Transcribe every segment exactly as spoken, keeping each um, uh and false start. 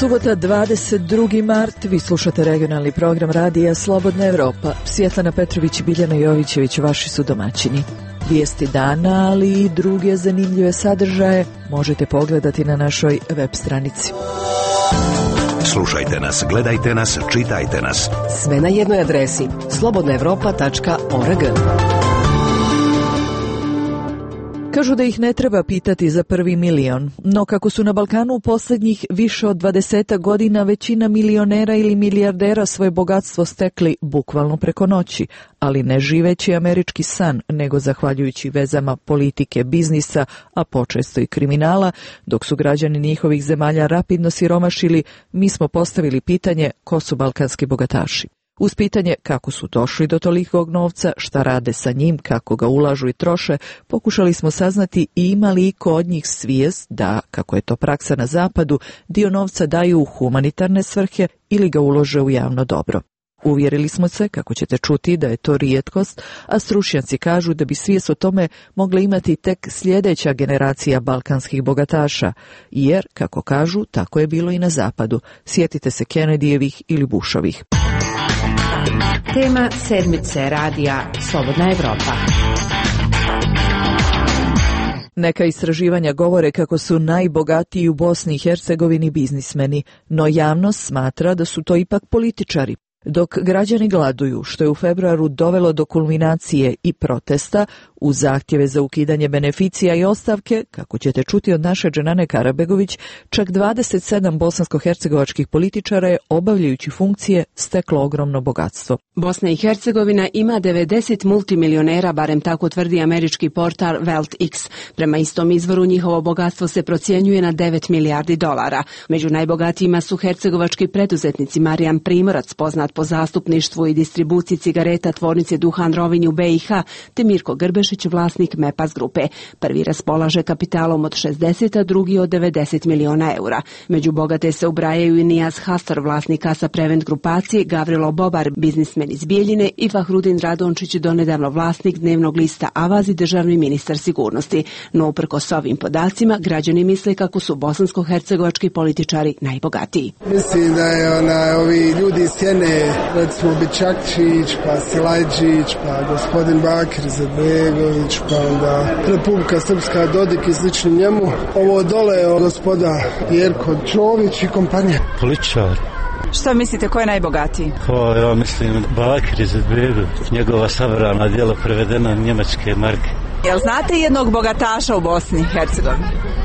Subota, dvadeset drugi mart, vi slušate regionalni program radija Slobodna Evropa. Svjetlana Petrović i Biljana Jovićević vaši su domaćini. Vijesti dana, ali i druge zanimljive sadržaje možete pogledati na našoj web stranici. Slušajte nas, gledajte nas, čitajte nas. Sve na jednoj adresi slobodna evropa tačka org. Kažu da ih ne treba pitati za prvi milion, no kako su na Balkanu u posljednjih više od dvadesetak godina većina milionera ili milijardera svoje bogatstvo stekli bukvalno preko noći, ali ne živeći američki san, nego zahvaljujući vezama politike, biznisa, a počesto i kriminala, dok su građani njihovih zemalja rapidno siromašili, mi smo postavili pitanje ko su balkanski bogataši. Uz pitanje kako su došli do tolikog novca, šta rade sa njim, kako ga ulažu i troše, pokušali smo saznati i ima li iko od njih svijest da, kako je to praksa na zapadu, dio novca daju u humanitarne svrhe ili ga ulože u javno dobro. Uvjerili smo se, kako ćete čuti, da je to rijetkost, a stručnjaci kažu da bi svijest o tome mogla imati tek sljedeća generacija balkanskih bogataša, jer, kako kažu, tako je bilo i na zapadu. Sjetite se Kennedyjevih ili Bushovih. Tema sedmice radija Slobodna Evropa. Neka istraživanja govore kako su najbogatiji u Bosni i Hercegovini biznismeni, no javnost smatra da su to ipak političari. Dok građani gladuju, što je u februaru dovelo do kulminacije i protesta, u zahtjeve za ukidanje beneficija i ostavke, kako ćete čuti od naše Dženane Karabegović, čak dvadeset sedam bosansko-hercegovačkih političara je, obavljajući funkcije, steklo ogromno bogatstvo. Bosna i Hercegovina ima devedeset multimilionera, barem tako tvrdi američki portal WealthX. Prema istom izvoru njihovo bogatstvo se procjenjuje na devet milijardi dolara. Među najbogatijima su hercegovački preduzetnici Marijan Primorac, poznat po zastupništvu i distribuciji cigareta tvornice Duhan Rovinj u B i H, te Mirko Grbešić, vlasnik Mepas grupe. Prvi raspolaže kapitalom od šezdeset, a drugi od devedeset miliona eura. Među bogate se ubrajaju i Nijaz Hastor, vlasnik Asa Prevent grupacije, Gavrilo Bobar, biznismen iz Bijeljine, i Fahrudin Radončić, donedavno vlasnik dnevnog lista Avaz i državni ministar sigurnosti. No uprkos ovim podacima, građani misle kako su bosansko-hercegovački političari najbogatiji. Mislim da je ona, ovi ljudi iz Sjene, recimo Bičakčić, pa Silajđić, pa gospodin Bakir Izetbegović, pa onda Republika Srpska, Dodik i slični njemu. Ovo dole je gospoda Jerko Čović i kompanija. Političar. Šta mislite, ko je najbogatiji? O, ja mislim Bakir Izetbegović, njegova savrana djela prevedena na njemačke marke. Jel znate jednog bogataša u Bosni i Hercegovini?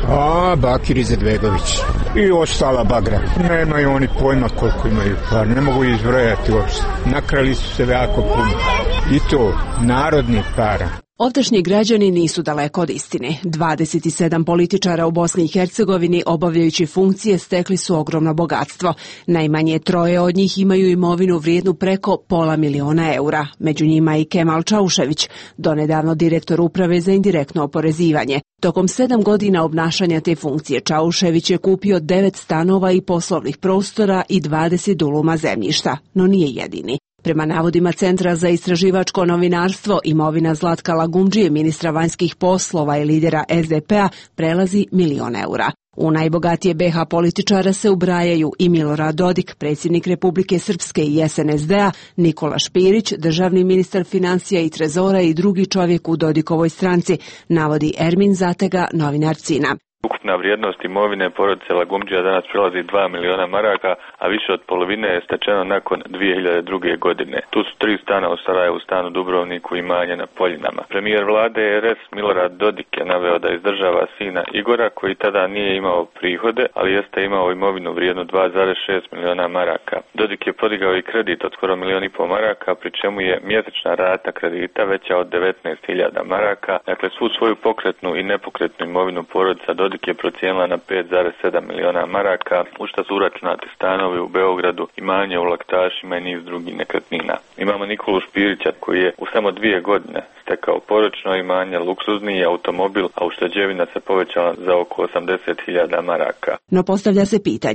A, Bakir Izetbegović i ostala bagra. Nemaju oni pojma koliko imaju par, ne mogu izbrojati uopšte. Nakrali su se jako puno. I to narodnih para. Ovdašnji građani nisu daleko od istine. dvadeset sedam političara u Bosni i Hercegovini, obavljajući funkcije, stekli su ogromno bogatstvo. Najmanje troje od njih imaju imovinu vrijednu preko pola miliona eura. Među njima i Kemal Čaušević, donedavno direktor uprave za indirektno oporezivanje. Tokom sedam godina obnašanja te funkcije Čaušević je kupio devet stanova i poslovnih prostora i dvadeset duluma zemljišta, no nije jedini. Prema navodima Centra za istraživačko novinarstvo, imovina Zlatka Lagumdžije, ministra vanjskih poslova i lidera S D P-a, prelazi milion eura. U najbogatije B H političara se ubrajaju i Milorad Dodik, predsjednik Republike Srpske i S N S D-a, Nikola Špirić, državni ministar financija i trezora i drugi čovjek u Dodikovoj stranci, navodi Ermin Zatega, novinar Cina. Ukupna vrijednost imovine porodice Lagumdžija danas prelazi dva miliona maraka, a više od polovine je stečeno nakon dvije hiljade druge. godine. Tu su tri stana u Sarajevu, stan u Dubrovniku i imanje na Poljinama. Premijer vlade R S Milorad Dodik je naveo da izdržava sina Igora, koji tada nije imao prihode, ali jeste imao imovinu vrijednu dva zarez šest miliona maraka. Dodik je podigao i kredit od skoro milion i pol maraka, pri čemu je mjesečna rata kredita veća od devetnaest hiljada maraka. Dakle, svu svoju pokretnu i nepokretnu imovinu porodica Dodik je procijenila na pet zarez sedam miliona maraka, u što su uračunati stanovi u Beogradu, imanje u Laktašima i niz drugih nekretnina. Imamo Nikolu Špirića, koji je u samo dvije godine stekao poročno imanje, luksuzni automobil, a ušteđevina se povećala za oko osamdeset hiljada maraka. No postavlja se pitanje,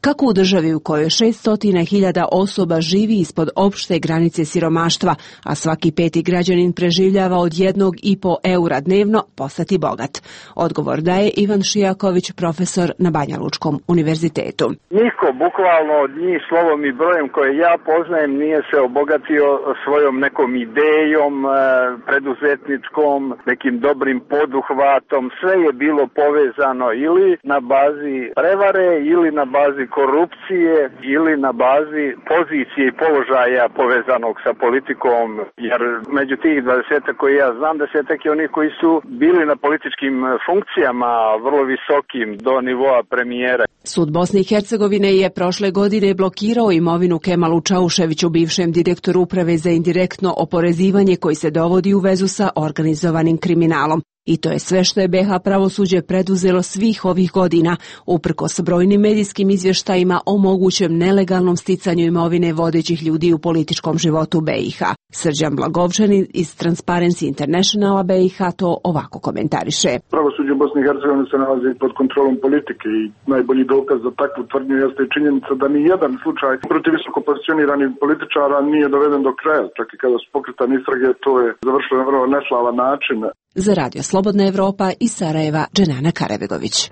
Kako u državi u kojoj šesto hiljada osoba živi ispod opšte granice siromaštva, a svaki peti građanin preživljava od jednog i po eura dnevno, postati bogat? Odgovor daje Ivan Šijaković, profesor na Banja Lučkom univerzitetu. Niko, bukvalno od njih slovom i brojem koje ja poznajem, nije se obogatio svojom nekom idejom, preduzetničkom, nekim dobrim poduhvatom. Sve je bilo povezano ili na bazi prevare, ili na bazi korupcije, ili na bazi pozicije i položaja povezanog sa politikom, jer među tih dvadesetak koji ja znam, desetak je onih koji su bili na političkim funkcijama vrlo visokim do nivoa premijera. Sud Bosne i Hercegovine je prošle godine blokirao imovinu Kemalu Čauševiću, bivšem direktoru Uprave za indirektno oporezivanje, koji se dovodi u vezu sa organizovanim kriminalom. I to je sve što je B iH pravosuđe preduzelo svih ovih godina, uprkos brojnim medijskim izvještajima o mogućem nelegalnom sticanju imovine vodećih ljudi u političkom životu B iH. Srđan Blagovčanin iz Transparency Internationala B iH to ovako komentariše. Pravosuđe Bosne i Hercegovine se nalazi pod kontrolom politike i najbolji dokaz za takvu tvrdnju jeste i činjenica da ni jedan slučaj protiv visoko pozicioniranih političara nije doveden do kraja. Čak i kada su pokretane istrage, to je završilo na vrlo neslavan način. Za Radio Slobodna Evropa iz Sarajeva, Dženana Karabegović.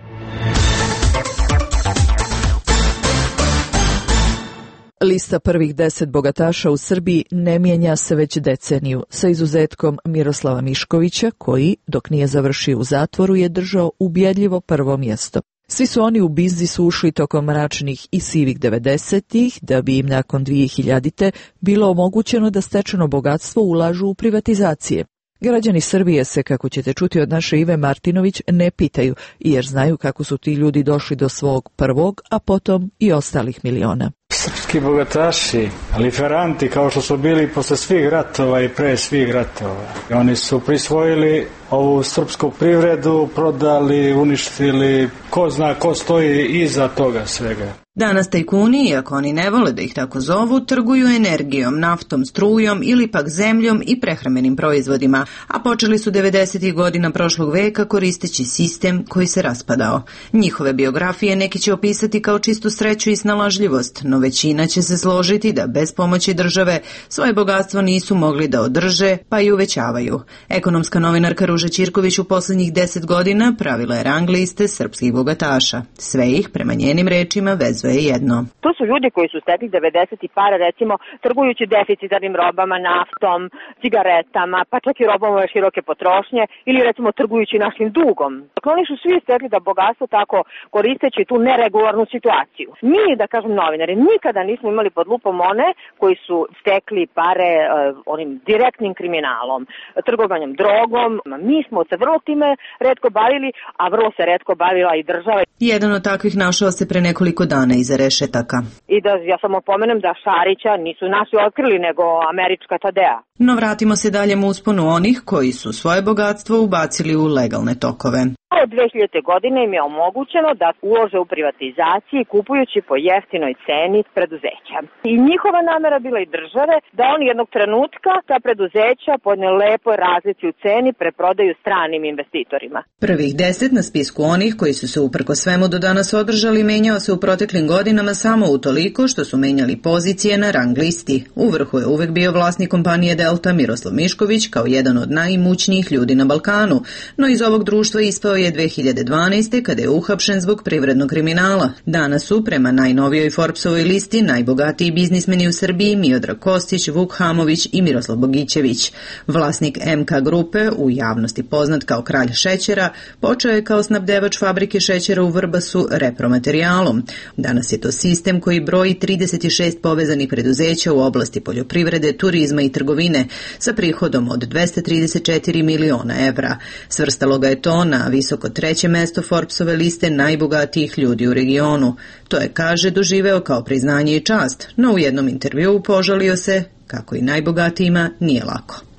Lista prvih deset bogataša u Srbiji ne mijenja se već deceniju, sa izuzetkom Miroslava Miškovića, koji, dok nije završio u zatvoru, je držao ubjedljivo prvo mjesto. Svi su oni u biznisu ušli tokom mračnih i sivih devedesetih, da bi im nakon dvije hiljadite bilo omogućeno da stečeno bogatstvo ulažu u privatizacije. Građani Srbije se, kako ćete čuti od naše Ive Martinović, ne pitaju, jer znaju kako su ti ljudi došli do svog prvog, a potom i ostalih miliona. Srpski bogataši, liferanti kao što su bili posle svih ratova i pre svih ratova. Oni su prisvojili ovu srpsku privredu, prodali, uništili, ko zna ko stoji iza toga svega. Danas tajkuni, iako oni ne vole da ih tako zovu, trguju energijom, naftom, strujom ili pak zemljom i prehrambenim proizvodima, a počeli su devedesetih godina prošlog veka koristeći sistem koji se raspadao. Njihove biografije neki će opisati kao čistu sreću i snalažljivost, no većina će se složiti da bez pomoći države svoje bogatstvo nisu mogli da održe, pa i uvećavaju. Ekonomska novinarka Ruža Ćirković u posljednjih deset godina pravila je rang liste srpskih bogataša. Sve ih, prema njenim rečima, vezuje jedno. To su ljudi koji su stekli devedesetih pare, recimo, trgujući deficitarnim robama, naftom, cigaretama, pa čak i robama široke potrošnje, ili recimo trgujući našim dugom. Dakle, oni su svi stekli da bogatstvo tako koristeći tu neregularnu situaciju. Mi, da kažem novinari, nikada nismo imali pod lupom one koji su stekli pare uh, onim direktnim kriminalom, trgovanjem drogom. Mi smo se vrlo time retko bavili, a vrlo se retko bavila i država. Jedan od takvih našao se pre nekoliko dana iza rešetaka. I da ja samo pomenem da Šarića nisu naši otkrili, nego američka Tadea. No vratimo se daljem usponu onih koji su svoje bogatstvo ubacili u legalne tokove. Od dve hiljadite. godine im je omogućeno da ulože u privatizaciji kupujući po jeftinoj ceni preduzeća. I njihova namera bila i države da oni jednog trenutka ta preduzeća po jednoj lepoj razlici u ceni preprodaju stranim investitorima. Prvih deset na spisku onih koji su se uprko svemu do danas održali menjao se u proteklim godinama samo utoliko što su menjali pozicije na rang listi. U vrhu je uvek bio vlasnik kompanije Delta Miroslav Mišković kao jedan od najimućnijih ljudi na Balkanu, no iz ovog društva ispao je dve hiljade dvanaeste. kada je uhapšen zbog privrednog kriminala. Danas su, prema najnovijoj Forbesovoj listi, najbogatiji biznismeni u Srbiji Miodrag Kostić, Vuk Hamović i Miroslav Bogićević. Vlasnik M K grupe, u javnosti poznat kao kralj šećera, počeo je kao snabdevač fabrike šećera u Vrbasu repromaterijalom. Danas je to sistem koji broji trideset šest povezanih preduzeća u oblasti poljoprivrede, turizma i trgovine sa prihodom od dvesta trideset četiri miliona evra. Svrstalo ga je to na visoko treće mesto Forbesove liste najbogatijih ljudi u regionu. To je, kaže, doživeo kao priznanje i čast, no u jednom intervjuu požalio se kako i najbogatijima nije lako.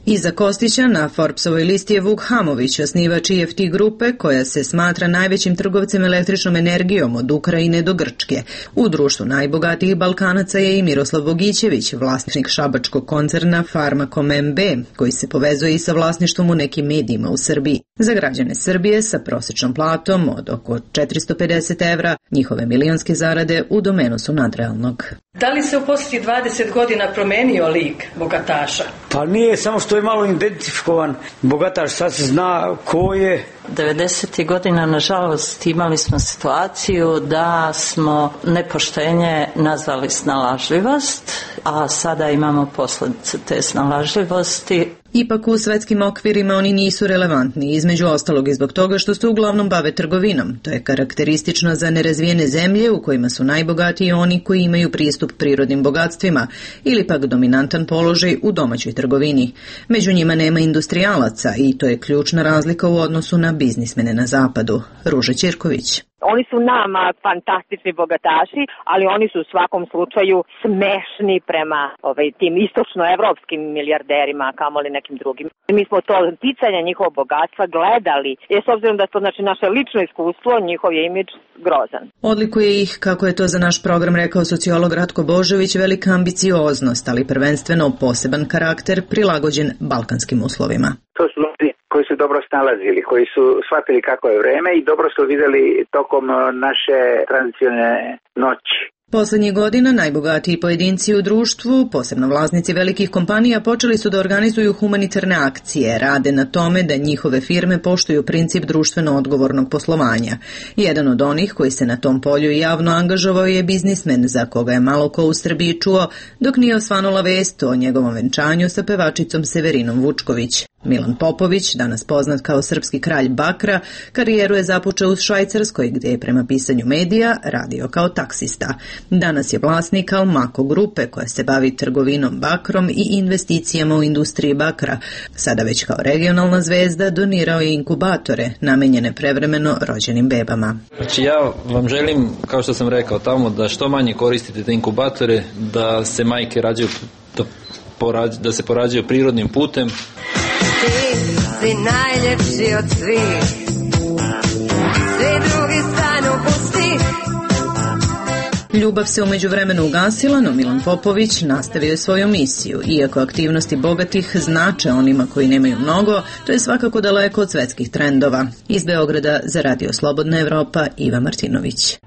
Iza Kostića na Forbesovoj listi je Vuk Hamović, osnivač I F T grupe koja se smatra najvećim trgovcem električnom energijom od Ukrajine do Grčke. U društvu najbogatijih Balkanaca je i Miroslav Bogićević, vlasnik šabačkog koncerna Farmakom M B, koji se povezuje i sa vlasništvom u nekim medijima u Srbiji. Za građane Srbije sa prosječnom platom od oko četiristo pedeset evra, njihove milionske zarade u domenu su nadrealnog. Da li se u posljednjih dvadeset godina promenio lik bogataša? Pa nije, samo što je malo identifikovan bogataš, sad se zna ko je. devedesetih godina, nažalost, imali smo situaciju da smo nepoštenje nazvali snalažljivost, a sada imamo posljedice te snalažljivosti. Ipak u svetskim okvirima oni nisu relevantni, između ostalog i zbog toga što se uglavnom bave trgovinom. To je karakteristično za nerazvijene zemlje u kojima su najbogatiji oni koji imaju pristup prirodnim bogatstvima ili pak dominantan položaj u domaćoj trgovini. Među njima nema industrijalaca i to je ključna razlika u odnosu na biznismene na zapadu. Ruža Ćirković. Oni su nama fantastični bogataši, ali oni su u svakom slučaju smešni prema ovaj, tim istočnoevropskim milijarderima, kamoli nekim drugim. Mi smo to ticanje njihovog bogatstva gledali, jer s obzirom da je to znači, naše lično iskustvo, njihov je imidž grozan. Odlikuje ih, kako je to za naš program rekao sociolog Ratko Božović, velika ambicioznost, ali prvenstveno poseban karakter prilagođen balkanskim uslovima. To su ljudi koji su dobro snalazili, koji su shvatili kako je vreme i dobro su vidjeli tokom naše tranzicijne noći. Poslednjih godina najbogatiji pojedinci u društvu, posebno vlasnici velikih kompanija, počeli su da organizuju humanitarne akcije, rade na tome da njihove firme poštuju princip društveno odgovornog poslovanja. Jedan od onih koji se na tom polju javno angažovao je biznismen za koga je malo ko u Srbiji čuo, dok nije osvanula vest o njegovom venčanju sa pevačicom Severinom Vučković. Milan Popović, danas poznat kao srpski kralj bakra, karijeru je započeo u Švajcarskoj, gdje je prema pisanju medija radio kao taksista. Danas je vlasnik Almaco grupe koja se bavi trgovinom bakrom i investicijama u industriji bakra. Sada već kao regionalna zvezda donirao je inkubatore namenjene prevremeno rođenim bebama. Znači ja vam želim, kao što sam rekao tamo, da što manje koristite te inkubatore, da se majke rađaju, da, porađ, da se porađaju prirodnim putem. Ti si najljepši od svih, svi drugi stanu pusti. Ljubav se umeđu vremenu ugasila, no Milan Popović nastavio je svoju misiju. Iako aktivnosti bogatih znače onima koji nemaju mnogo, to je svakako daleko od svetskih trendova. Iz Beograda za Radio Slobodna Evropa, Iva Martinović.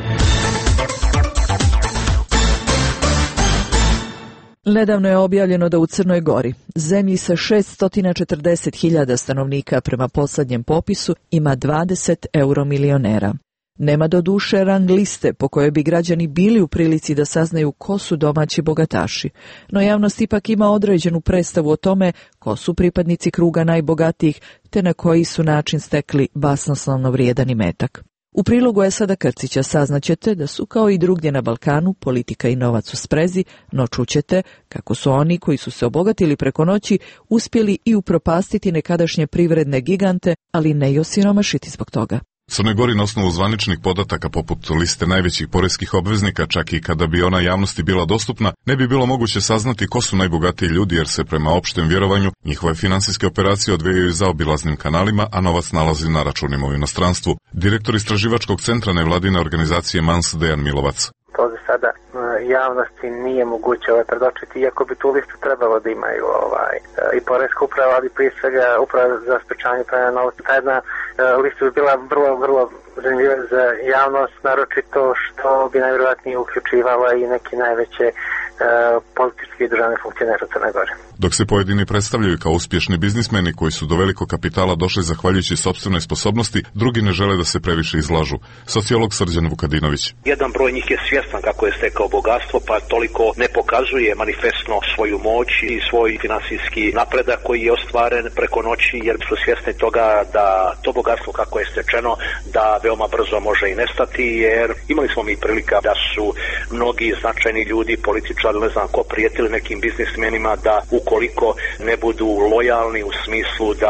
Nedavno je objavljeno da u Crnoj Gori, zemlji sa šessto četrdeset hiljada stanovnika prema poslednjem popisu, ima dvadeset euromilionera. Nema do duše rang liste po kojoj bi građani bili u prilici da saznaju ko su domaći bogataši, no javnost ipak ima određenu predstavu o tome ko su pripadnici kruga najbogatijih te na koji su način stekli basnoslovno vrijedan imetak. U prilogu Esada Krcića saznaćete da su kao i drugdje na Balkanu politika i novac u sprezi, no čućete kako su oni koji su se obogatili preko noći uspjeli i upropastiti nekadašnje privredne gigante, ali ne i osiromašiti zbog toga. Crnoj Gori na osnovu zvaničnih podataka poput liste najvećih poreskih obveznika, čak i kada bi ona javnosti bila dostupna, ne bi bilo moguće saznati ko su najbogatiji ljudi jer se prema opštem vjerovanju njihove finansijske operacije odvijaju zaobilaznim kanalima, a novac nalazi na računima u inostranstvu. Direktor istraživačkog centra nevladine organizacije Mans Dejan Milovac. To za sada javnosti nije moguće ovaj predočiti, iako bi tu listu trebalo da imaju ovaj, i poreska uprava, ali prije svega uprava za sprečavanje pranja novca. Ta jedna lista bi bila vrlo, vrlo zanimljiva za javnost, naročito što bi najvjerojatnije uključivala i neke najveće politički i državne funkcionere u Crnoj Gori. Dok se pojedini predstavljaju kao uspješni biznismeni koji su do velikog kapitala došli zahvaljujući sopstvenoj sposobnosti, drugi ne žele da se previše izlažu. Sociolog Srđan Vukadinović. Jedan broj njih je svjestan kako je stekao bogatstvo, pa toliko ne pokazuje manifestno svoju moć i svoj finansijski napredak koji je ostvaren preko noći, jer su svjesni toga da to bogatstvo kako je stečeno da veoma brzo može i nestati, jer imali smo mi prilika da su mnogi značajni ljudi, političari, ne znam ko, prijetili nekim biznismenima da ukoliko ne budu lojalni u smislu da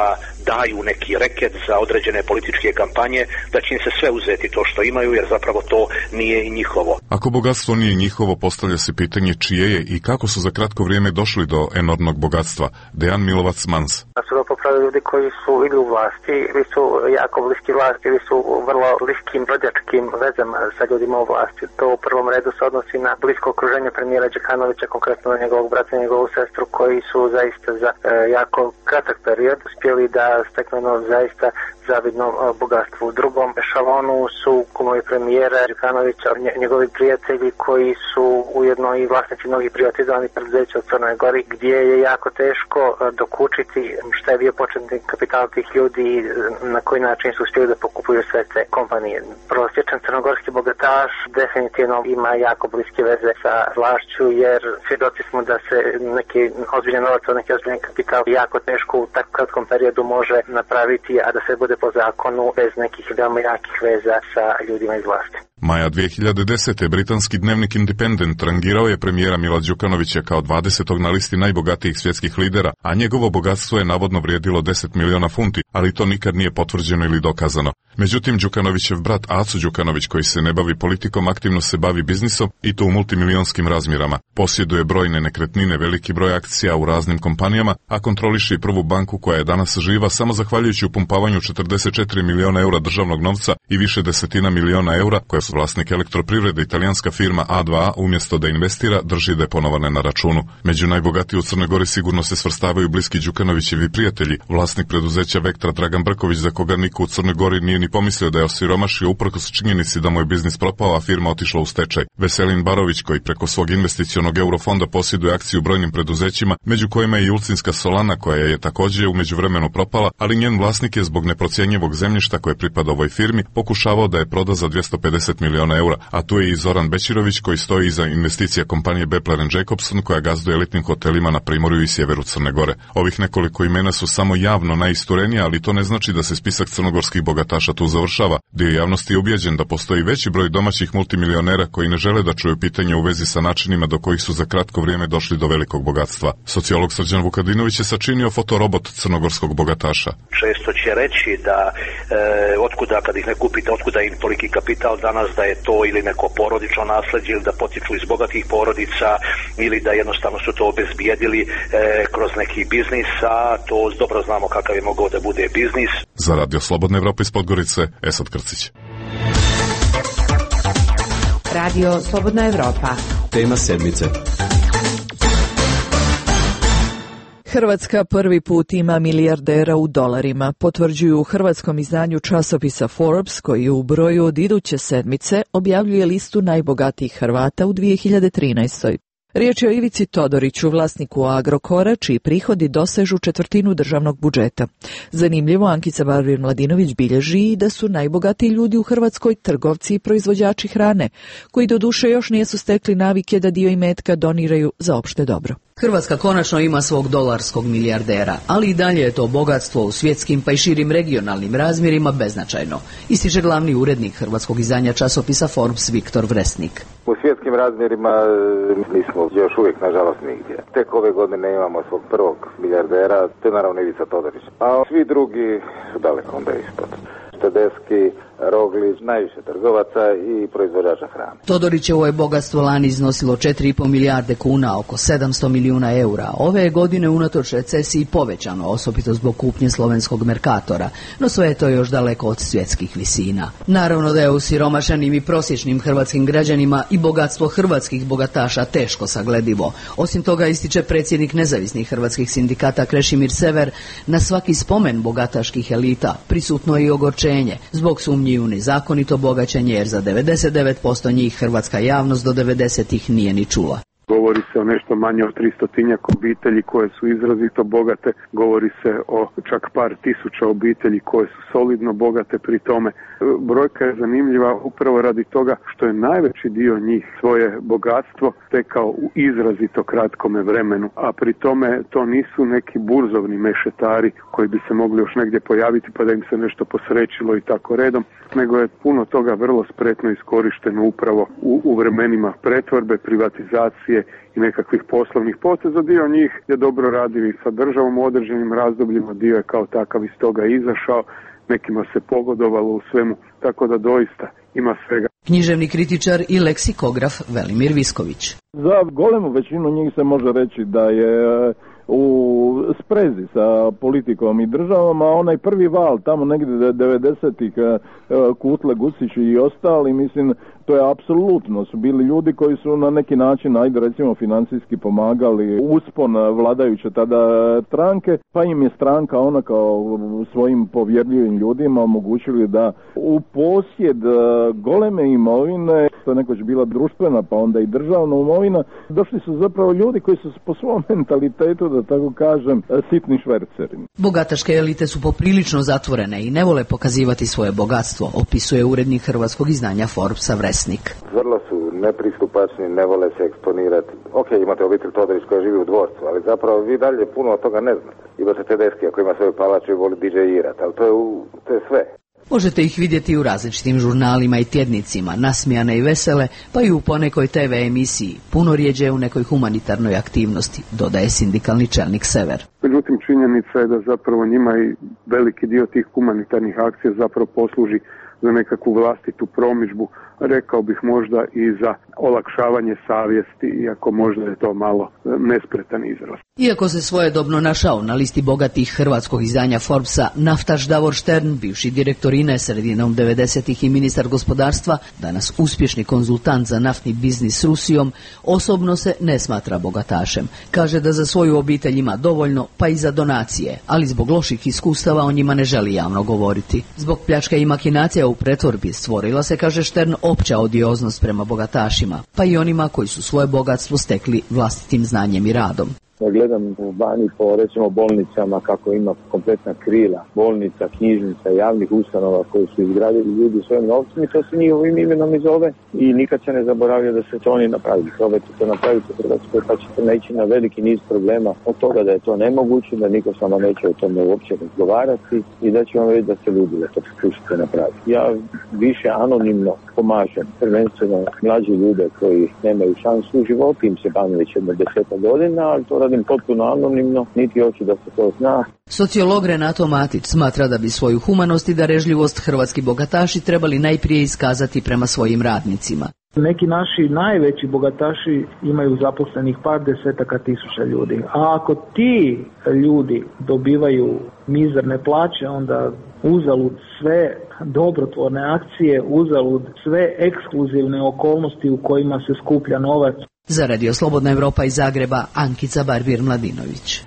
daju neki reket za određene političke kampanje, da će im se sve uzeti to što imaju, jer zapravo to nije i njihovo. Ako bogatstvo nije njihovo, postavlja se pitanje čije je i kako su za kratko vrijeme došli do enormnog bogatstva. Dejan Milovac Mans. Da su to popravili ljudi koji su ili u vlasti, ili su jako bliski vlasti, ili su vrlo bliskim rođačkim vezama sa ljudima u vlasti. To u prvom redu se odnosi na blisko okruženje premijera Đukanovića, konkretno na njegovog brata i njegovu sestru, koji su zaista za e, jako kratak period uspjeli da steknu zaista zavidno bogatstvo. U drugom ešalonu su kumovi premijera Đukanovića, njegovi prijatelji koji su ujedno i vlasnici mnogih privatizovanih preduzeća u Crnoj Gori, gdje je jako teško dokučiti šta je bio početni kapital tih ljudi i na koji način su uspjeli da pokupuju sve te kompanije. Prosječan crnogorski bogataš definitivno ima jako bliske veze sa vlašću, jer svjedoci smo da se neki ozbiljan novac, neki ozbiljan kapital jako teško u tako kratkom periodu može napraviti, a da se bude po zakonu bez nekih veoma jakih veza sa ljudima iz vlasti. Maja dvije hiljade desete. britanski dnevnik Independent rangirao je premijera Mila Đukanovića kao dvadesetog na listi najbogatijih svjetskih lidera, a njegovo bogatstvo je navodno vrijedilo deset miliona funti, ali to nikad nije potvrđeno ili dokazano. Međutim, Đukanovićev brat Aco Đukanović, koji se ne bavi politikom, aktivno se bavi biznisom i to u multimilionskim razmjerama. Posjeduje brojne nekretnine, veliki broj akcija u raznim kompanijama, a kontroliše i prvu banku koja je danas živa samo zahvaljujući upumpavanju četrdeset četiri miliona eura državnog novca i više desetina miliona eura koje su vlasnik Elektroprivrede, italijanska firma A dva A, umjesto da investira, drži deponovane na računu. Među najbogatiji u Crnoj Gori sigurno se svrstavaju bliski Đukanovićevi prijatelji. Vlasnik preduzeća Vektra Dragan Brković, za koga niko u Crnoj Gori nije ni pomislio da je osiromašio uprkos činjenici da mu je biznis propao, a firma otišla u stečaj. Veselin Barović, koji preko svog investicionog eurofonda posjeduje akciju u brojnim preduzećima, među kojima je i Ulcinska Solana, koja je također u međuvremenu propala, ali njen vlasnik je zbog neprocjenjivog zemljišta koje pripada ovoj firmi pokušavao da je proda za dvjesto pedeset miliona eura, a tu je i Zoran Bećirović, koji stoji iza investicija kompanije Bepler and Jacobson, koja gazduje elitnim hotelima na primorju i sjeveru Crne Gore. Ovih nekoliko imena su samo javno najisturenija, ali to ne znači da se spisak crnogorskih bogataša tu završava. Dio javnosti je ubijeđen da postoji veći broj domaćih multimilionera koji ne žele da čuju pitanje u vezi sa načinima do kojih su za kratko vrijeme došli do velikog bogatstva. Sociolog Srđan Vukadinović je sačinio fotorobot crnogorskog bogataša. Često će reći da e, otkuda, kad ih ne kupite, otkuda im toliki kapital danas, da je to ili neko porodično nasljeđe ili da potiču iz bogatih porodica ili da jednostavno su to obezbijedili e, kroz neki biznis, a to dobro znamo kakav je mogao da bude biznis. Za Radio Slobodna Evropa iz Podgorice, Esad Krcić. Radio Slobodna Evropa. Tema sedmice. Hrvatska prvi put ima milijardera u dolarima, potvrđuju u hrvatskom izdanju časopisa Forbes, koji u broju od iduće sedmice objavljuje listu najbogatijih Hrvata u dvije hiljade trinaestoj. Riječ je o Ivici Todoriću, vlasniku Agrokora, čiji prihodi dosežu četvrtinu državnog budžeta. Zanimljivo, Ankica Barvir-Mladinović bilježi i da su najbogatiji ljudi u Hrvatskoj trgovci i proizvođači hrane, koji doduše još nisu stekli navike da dio imetka doniraju za opšte dobro. Hrvatska konačno ima svog dolarskog milijardera, ali i dalje je to bogatstvo u svjetskim pa i širim regionalnim razmjerima beznačajno, ističe glavni urednik hrvatskog izdanja časopisa Forbes Viktor Vresnik. U svjetskim razmjerima nismo još uvijek nažalost nigdje. Tek ove godine imamo svog prvog milijardera, to je naravno Ivica Todorić, a svi drugi su daleko onda ispod. Tedeschi, Roglić, najviše trgovaca i proizvođača hrane. Todorićevo je bogatstvo lani iznosilo četiri i pol milijarde kuna, oko sedamsto milijuna eura. Ove je godine unatoč recesiji povećano, osobito zbog kupnje slovenskog Merkatora, no sve je to još daleko od svjetskih visina. Naravno da je u siromašenim i prosječnim hrvatskim građanima i bogatstvo hrvatskih bogataša teško sagledivo. Osim toga, ističe predsjednik nezavisnih hrvatskih sindikata Krešimir Sever, na svaki spomen bogataških elita prisutno je i ogorčenje zbog sumnji u nezakonito bogaćenje, jer za devedeset devet posto njih hrvatska javnost do devedesetih nije ni čula. Govori se o nešto manje od tristotinjak obitelji koje su izrazito bogate, govori se o čak par tisuća obitelji koje su solidno bogate pri tome. Brojka je zanimljiva upravo radi toga što je najveći dio njih svoje bogatstvo stekao u izrazito kratkome vremenu, a pri tome to nisu neki burzovni mešetari koji bi se mogli još negdje pojaviti pa da im se nešto posrećilo i tako redom, nego je puno toga vrlo spretno iskorišteno upravo u, u vremenima pretvorbe, privatizacije investicije i nekakvih poslovnih poteza. Dio njih je dobro radio i sa državom u određenim razdobljima, dio je kao takav iz toga izašao, nekima se pogodovalo u svemu, tako da doista ima svega. Književni kritičar i leksikograf Velimir Visković. Za golemu većinu njih se može reći da je u sprezi sa politikom i državom, a onaj prvi val tamo negdje devedesetih Kutle, Gusić i ostali, mislim, to je apsolutno su bili ljudi koji su na neki način, ajde recimo financijski pomagali uspon vladajuće tada stranke, pa im je stranka ona kao svojim povjerljivim ljudima omogućili da u posjed goleme imovine, to nekoć bila društvena pa onda i državna imovina, došli su zapravo ljudi koji su po svom mentalitetu, da tako kažem, sitni šverceri. Bogataške elite su poprilično zatvorene i ne vole pokazivati svoje bogatstvo, opisuje urednik hrvatskog izdanja Forbesa Vresnik. Vrlo su nepristupačni, ne vole se eksponirati. Ok, imate obitelj Todorić koja živi u dvorcu, ali zapravo vi dalje puno od toga ne znate. Imate Tedeschi ako ima svoju palaču i voli didžejirati, ali to je, u, to je sve. Možete ih vidjeti u različitim žurnalima i tjednicima, nasmijane i vesele, pa i u ponekoj te ve emisiji, puno rijeđe u nekoj humanitarnoj aktivnosti, dodaje sindikalni čelnik Sever. Međutim, činjenica je da zapravo njima i veliki dio tih humanitarnih akcija zapravo posluži za nekakvu vlastitu promidžbu, rekao bih možda i za olakšavanje savjesti, iako možda je to malo nespretan izraz. Iako se svojedobno našao na listi bogatih hrvatskog izdanja Forbesa, naftaš Davor Štern, bivši direktor I N E sredinom devedesetih i ministar gospodarstva, danas uspješni konzultant za naftni biznis s Rusijom, osobno se ne smatra bogatašem. Kaže da za svoju obitelj ima dovoljno, pa i za donacije, ali zbog loših iskustava o njima ne želi javno govoriti. Zbog pljačke i makinacija u pretvorbi stvorila se, kaže Štern, opća odioznost prema bogatašima, pa i onima koji su svoje bogatstvo stekli vlastitim znanjem i radom. Ja gledam u vani po recimo bolnicama kako ima kompletna krila, bolnica, knjižnica, javnih ustanova koji su izgradili ljudi svojim novcem i to se njihovim imenom i zove i nikad se ne zaboravlja da se to oni napravili. Probajte to napraviti u Hrvatskoj pa ćete naići na veliki niz problema od toga da je to nemoguće, da niko s vama neće o tome uopće razgovarati i da će vam reći da se ljudi da to pokušate napraviti. Ja više anonimno pomažem, prvenstveno mlađi ljude koji nemaju šansu u životu, im se bavim već jedno deseta godina, ali to radim potpuno anonimno, niti hoću da se to zna. Sociolog Renato Matić smatra da bi svoju humanost i darežljivost hrvatski bogataši trebali najprije iskazati prema svojim radnicima. Neki naši najveći bogataši imaju zaposlenih par desetaka tisuća ljudi, a ako ti ljudi dobivaju mizerne plaće, onda uzalud sve dobrotvorne akcije, uzalud sve ekskluzivne okolnosti u kojima se skuplja novac. Za Radio Slobodna Evropa iz Zagreba, Ankica Barbir-Mladinović.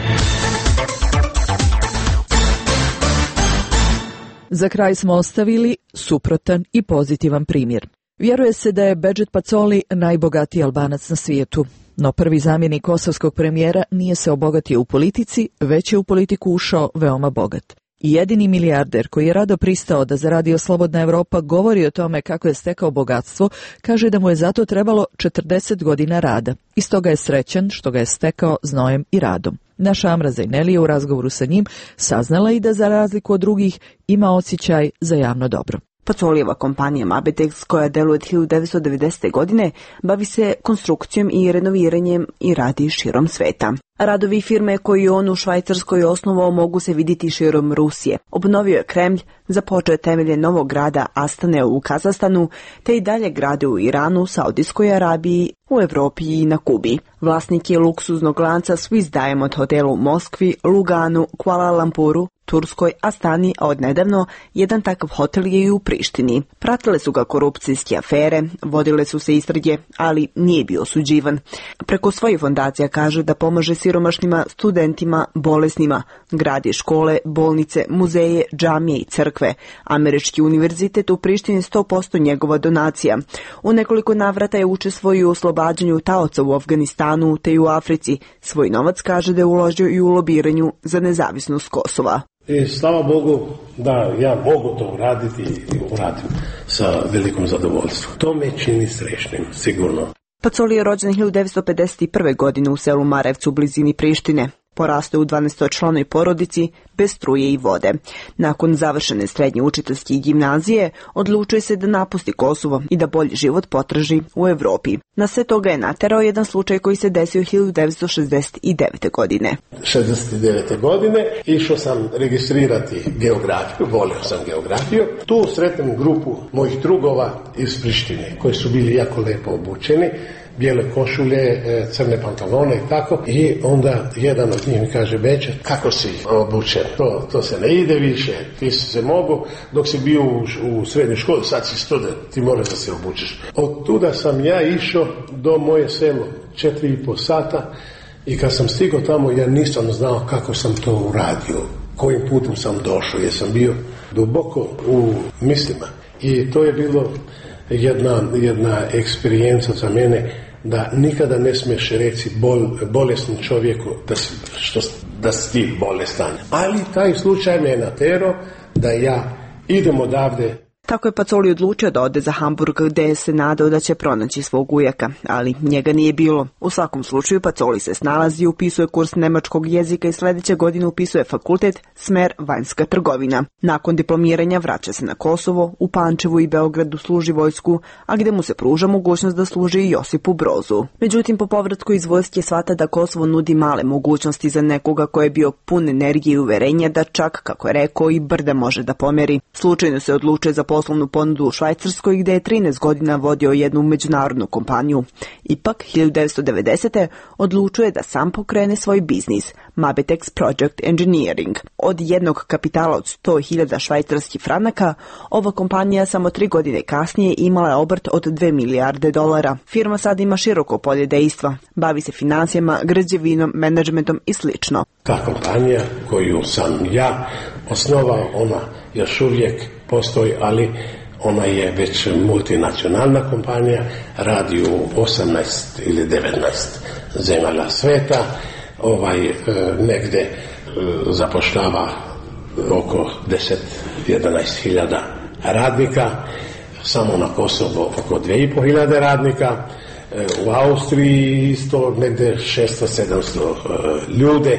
Za kraj smo ostavili suprotan i pozitivan primjer. Vjeruje se da je Bedžet Pacoli najbogatiji Albanac na svijetu, no prvi zamjenik kosovskog premijera nije se obogatio u politici, već je u politiku ušao veoma bogat. I jedini milijarder koji je rado pristao da za Radio Slobodna Evropa govori o tome kako je stekao bogatstvo, kaže da mu je zato trebalo četrdeset godina rada. I stoga je srećan što ga je stekao znojem i radom. Naša Amra Zajnelija u razgovoru sa njim saznala i da za razliku od drugih ima osjećaj za javno dobro. Pacolijeva kompanija Mabetex, koja deluje od hiljadu devetsto devedesete. godine, bavi se konstrukcijom i renoviranjem i radi širom sveta. Radovi firme koju je on u Švajcarskoj osnovao mogu se vidjeti širom Rusije. Obnovio je Kremlj, započeo temelje novog grada Astane u Kazahstanu, te i dalje grade u Iranu, Saudijskoj Arabiji, u Evropi i na Kubi. Vlasnik je luksuznog lanca Swiss Diamond hotelu u Moskvi, Luganu, Kuala Lumpuru, Turskoj, Astani, a odnedavno jedan takav hotel je i u Prištini. Pratile su ga korupcijske afere, vodile su se istrage, ali nije bio osuđivan. Preko svojih fondacija kaže da pomaže siromašnima, studentima, bolesnima, gradi škole, bolnice, muzeje, džamije i crkve. Američki univerzitet u Prištini je sto posto njegova donacija. U nekoliko navrata je učestvovao u oslobađanju taoca u Afganistanu te i u Africi. Svoj novac kaže da je uložio i u lobiranju za nezavisnost Kosova. I slava Bogu da ja mogu to uraditi i uradim sa velikom zadovoljstvom. To me čini srećnim, sigurno. Pacoli je rođen hiljadu devetsto pedeset prve. godine u selu Marevcu u blizini Prištine. Porastao je u dvanaestočlanoj porodici bez struje i vode. Nakon završene srednje učiteljske gimnazije odlučuje se da napusti Kosovo i da bolji život potraži u Evropi. Na sve toga je naterao jedan slučaj koji se desio hiljadu devetsto šezdeset devete. godine. šezdeset devete. godine išao sam registrirati geografiju, volio sam geografiju. Tu sretnem grupu mojih drugova iz Prištine koji su bili jako lepo obučeni. Bijele košulje, crne pantalone i tako. I onda jedan od njih mi kaže: Beče, kako si obučen? To, to se ne ide više, ti si se mogu, dok si bio u, u srednjoj školi, sad si student, ti moraš da se obučeš. Od tuda sam ja išao do moje selo, četiri i po sata, i kad sam stigao tamo, ja nisam znao kako sam to uradio, kojim putem sam došao, jer sam bio duboko u mislima. I to je bilo jedna, jedna eksperijenca za mene, da nikada ne smiješ reći bol, bolesnom čovjeku da si, što, da si ti bolestan. Ali taj slučaj me je naterao da ja idem odavde. Tako je Pacoli odlučio da ode za Hamburg, gde se nadao da će pronaći svog ujaka, ali njega nije bilo. U svakom slučaju Pacoli se snalazi, upisuje kurs nemačkog jezika i sljedeće godine upisuje fakultet, smer vanjska trgovina. Nakon diplomiranja vraća se na Kosovo, u Pančevu i Beogradu služi vojsku, a gde mu se pruža mogućnost da služi i Josipu Brozu. Međutim, po povratku iz vojske shvata da Kosovo nudi male mogućnosti za nekoga ko je bio pun energije i uverenja da čak, kako je rekao, i brda može da pomeri. Slučajno se odlučuje za poslovnu ponudu u Švajcarskoj, gde je trinaest godina vodio jednu međunarodnu kompaniju. Ipak, hiljadu devetsto devedesete. odlučuje da sam pokrene svoj biznis, Mabetex Project Engineering. Od jednog kapitala od sto hiljada švajcarskih franaka, ova kompanija samo tri godine kasnije imala je obrt od dve milijarde dolara. Firma sad ima široko polje dejstva. Bavi se financijama, građevinom, menadžmentom i slično. Ta kompanija koju sam ja osnovao, ona još uvijek postoji, ali ona je već multinacionalna kompanija, radi u osamnaest ili devetnaest zemalja sveta, ovaj, e, negde e, zapošljava oko deset do jedanaest hiljada radnika, samo na Kosovo oko dvije i pol hiljade radnika, e, u Austriji isto negde šesto do sedamsto e, ljude,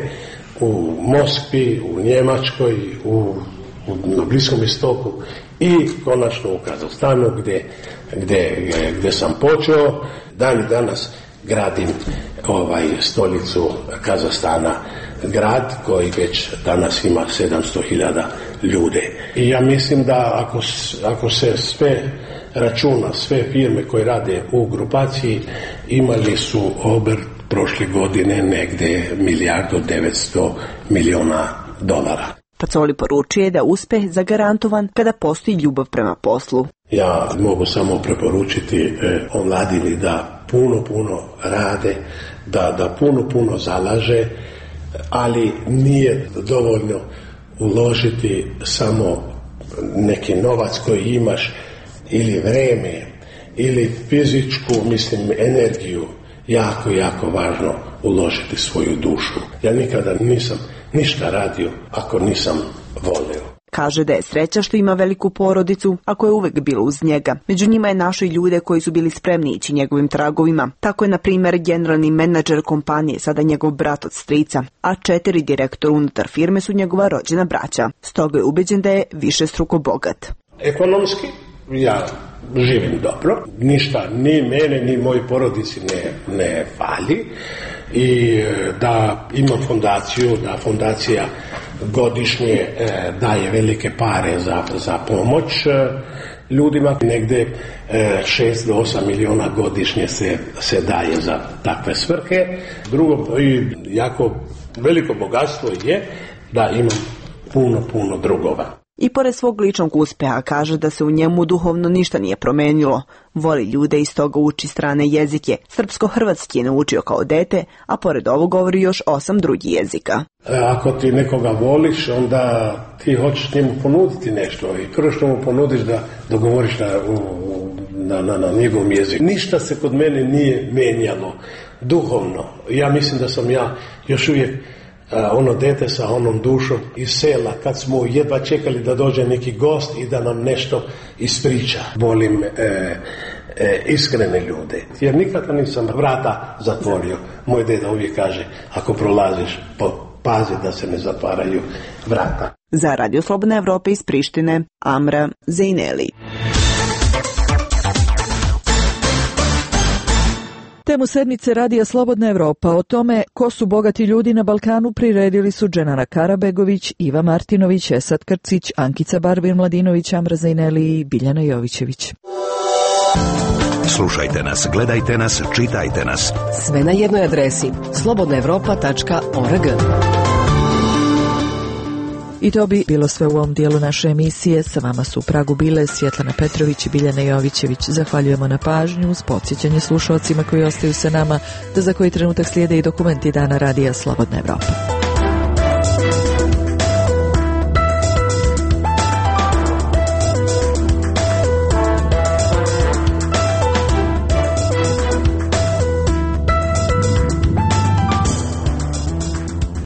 u Moskvi, u Njemačkoj, u na Bliskom istoku i konačno u Kazahstanu gdje, gdje, gdje sam počeo. Dan i danas gradim ovaj stolicu Kazahstana, grad koji već danas ima sedamsto hiljada ljude. I ja mislim da ako, ako se sve računa, sve firme koje rade u grupaciji imali su obrt prošle godine negdje milijardu devetsto miliona dolara. Pacoli poručuje da uspe zagarantovan kada postoji ljubav prema poslu. Ja mogu samo preporučiti e, omladini da puno, puno rade, da, da puno, puno zalaže, ali nije dovoljno uložiti samo neki novac koji imaš ili vreme ili fizičku, mislim, energiju. Jako, jako važno uložiti svoju dušu. Ja nikada nisam ništa radio ako nisam volio. Kaže da je sreća što ima veliku porodicu, a koja je uvek bila uz njega. Među njima je našao i ljude koji su bili spremni ići njegovim tragovima. Tako je, na primjer, generalni menadžer kompanije sada njegov brat od strica, a četiri direktora unutar firme su njegova rođena braća. Stoga je ubeđen da je višestruko bogat. Ekonomski ja živim dobro, ništa ni mene ni moji porodici ne, ne fali, i da imam fondaciju, da fondacija godišnje e, daje velike pare za, za pomoć e, ljudima, negde e, šest do osam miliona godišnje se, se daje za takve svrhe. Drugo, i jako veliko bogatstvo je da imam puno, puno drugova. I pored svog ličnog uspeha kaže da se u njemu duhovno ništa nije promenilo. Voli ljude i stoga uči strane jezike. Srpsko-hrvatski je naučio kao dete, a pored ovog govori još osam drugih jezika. Ako ti nekoga voliš, onda ti hoćeš njemu ponuditi nešto i prvo što mu ponudiš da dogovoriš na, na, na, na njegovom jeziku. Ništa se kod mene nije menjalo duhovno. Ja mislim da sam ja još uvijek ono dete sa onom dušom iz sela, kad smo jedva čekali da dođe neki gost i da nam nešto ispriča. Volim e, e, iskrene ljude. Jer nikada nisam vrata zatvorio. Moj deda uvijek kaže, ako prolaziš, pazi da se ne zatvaraju vrata. Za Radio Slobodna Evropa iz Prištine, Amra Zejneli. Temu sedmice Radija Slobodna Evropa o tome ko su bogati ljudi na Balkanu priredili su Dženara Karabegović, Iva Martinović, Esad Krcić, Ankica Barbir Mladinović, Amra Zejneli i Biljana Jovićević. Slušajte nas, gledajte nas, čitajte nas. Sve na jednoj adresi slobodna evropa tačka org. I to bi bilo sve u ovom dijelu naše emisije. Sa vama su u Pragu bile Svjetlana Petrović i Biljana Jovićević. Zahvaljujemo na pažnju, uz podsjećanje slušalcima koji ostaju sa nama, da za koji trenutak slijede i dokumenti dana Radija Slobodna Evropa.